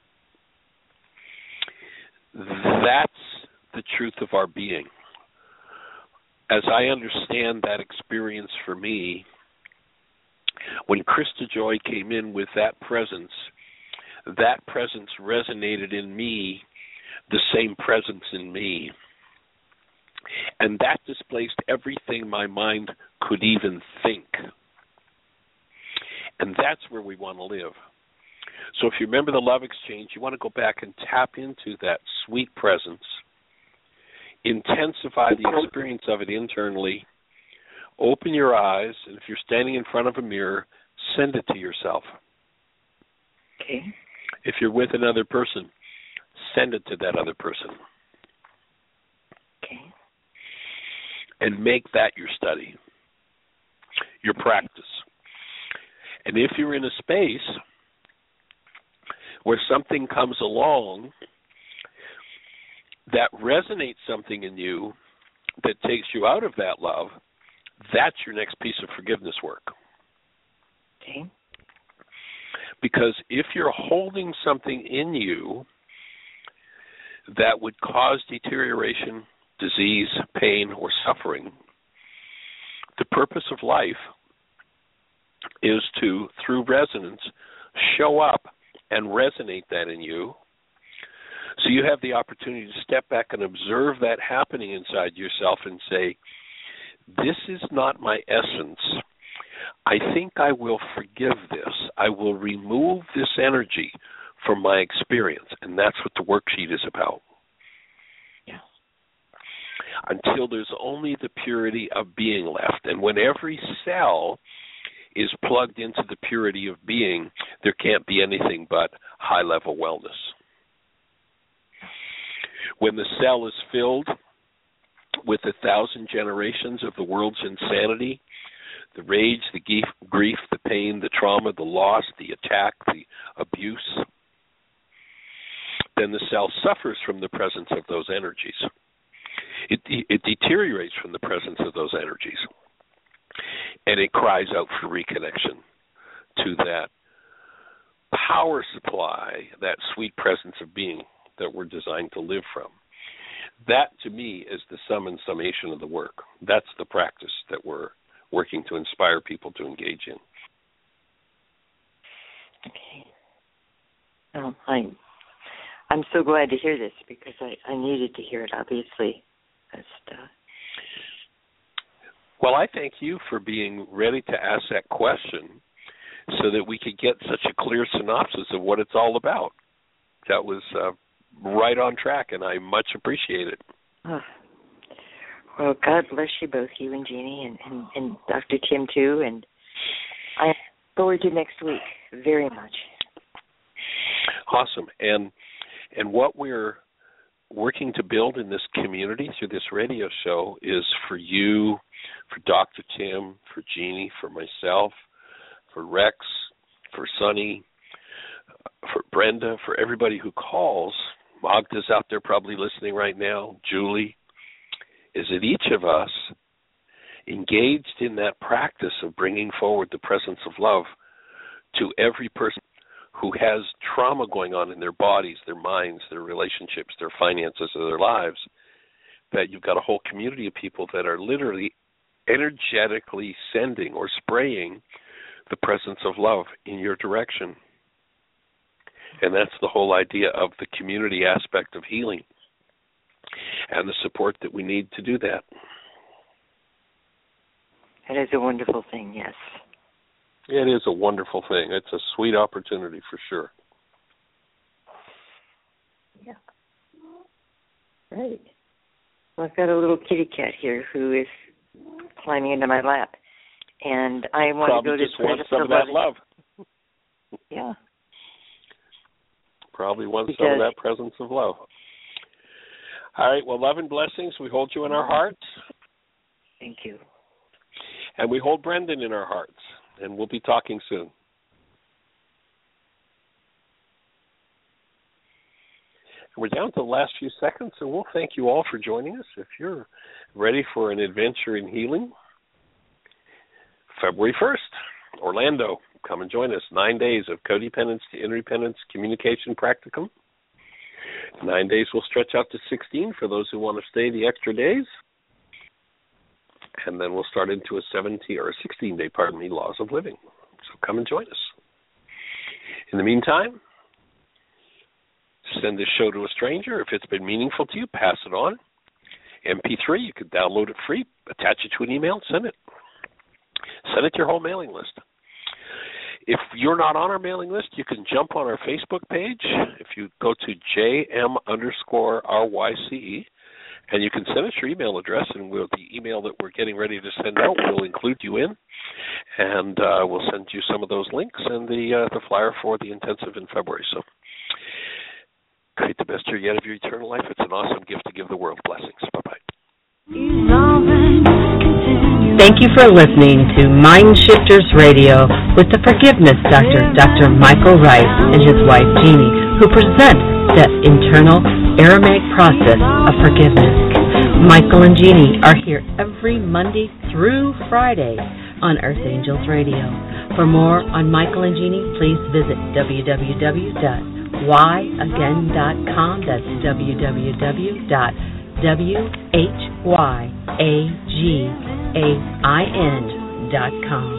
That's the truth of our being. As I understand that experience for me, when Krista Joy came in with that presence, that presence resonated in me, the same presence in me. And that displaced everything my mind could even think. And that's where we want to live. So if you remember the love exchange, you want to go back and tap into that sweet presence, intensify the experience of it internally, open your eyes, and if you're standing in front of a mirror, send it to yourself. Okay. If you're with another person, send it to that other person. Okay. And make that your study, your practice. And if you're in a space where something comes along that resonates something in you, that takes you out of that love, that's your next piece of forgiveness work. Okay. Because if you're holding something in you that would cause deterioration, disease, pain, or suffering, the purpose of life is to, through resonance, show up and resonate that in you. So you have the opportunity to step back and observe that happening inside yourself and say, this is not my essence. I think I will forgive this. I will remove this energy from my experience. And that's what the worksheet is about. Yeah. Until there's only the purity of being left. And when every cell is plugged into the purity of being, there can't be anything but high-level wellness. When the cell is filled with a thousand generations of the world's insanity, the rage, the grief, the pain, the trauma, the loss, the attack, the abuse, then the cell suffers from the presence of those energies. It, it deteriorates from the presence of those energies. And it cries out for reconnection to that power supply, that sweet presence of being that we're designed to live from. That, to me, is the sum and summation of the work. That's the practice that we're working to inspire people to engage in. Okay. Well, I'm, I'm so glad to hear this because I, I needed to hear it, obviously. Just, uh... Well, I thank you for being ready to ask that question so that we could get such a clear synopsis of what it's all about. That was uh, right on track, and I much appreciate it. Oh. Well, God bless you both, you and Jeannie, and, and, and Doctor Tim, too. And I look forward to next week very much. Awesome. And and what we're working to build in this community through this radio show is for you, for Doctor Tim, for Jeannie, for myself, for Rex, for Sonny, for Brenda, for everybody who calls. Magda's out there probably listening right now, Julie, is that each of us engaged in that practice of bringing forward the presence of love to every person who has trauma going on in their bodies, their minds, their relationships, their finances, or their lives, that you've got a whole community of people that are literally energetically sending or spraying the presence of love in your direction. And that's the whole idea of the community aspect of healing and the support that we need to do that. It is a wonderful thing, yes. It is a wonderful thing. It's a sweet opportunity for sure. Yeah. Right. Well, I've got a little kitty cat here who is climbing into my lap, and I want Probably to go to just wants some of that love. Yeah. Probably wants Because... some of that presence of love. All right. Well, love and blessings. We hold you in our hearts. Thank you. And we hold Brendan in our hearts. And we'll be talking soon. We're down to the last few seconds, so we'll thank you all for joining us. If you're ready for an adventure in healing, February first, Orlando, come and join us. Nine days of codependence to interdependence communication practicum. Nine days will stretch out to sixteen for those who want to stay the extra days. And then we'll start into a seventeen or a sixteen-day, pardon me, laws of living. So come and join us. In the meantime, send this show to a stranger. If it's been meaningful to you, pass it on. M P three, you can download it free, attach it to an email, send it. Send it to your whole mailing list. If you're not on our mailing list, you can jump on our Facebook page. If you go to jm underscore ryce, and you can send us your email address, and we'll, the email that we're getting ready to send out will include you in, and uh, we'll send you some of those links and the uh, the flyer for the intensive in February. So create the best year yet of your eternal life. It's an awesome gift to give the world. Blessings. Bye-bye. Thank you for listening to Mind Shifters Radio with the Forgiveness Doctor, Doctor Michael Rice, and his wife, Jeannie, who present the internal Aramaic process of forgiveness. Michael and Jeanie are here every Monday through Friday on Earth Angels Radio. For more on Michael and Jeanie, please visit w w w dot why again dot com. That's w w w dot w h y a g a i n dot com.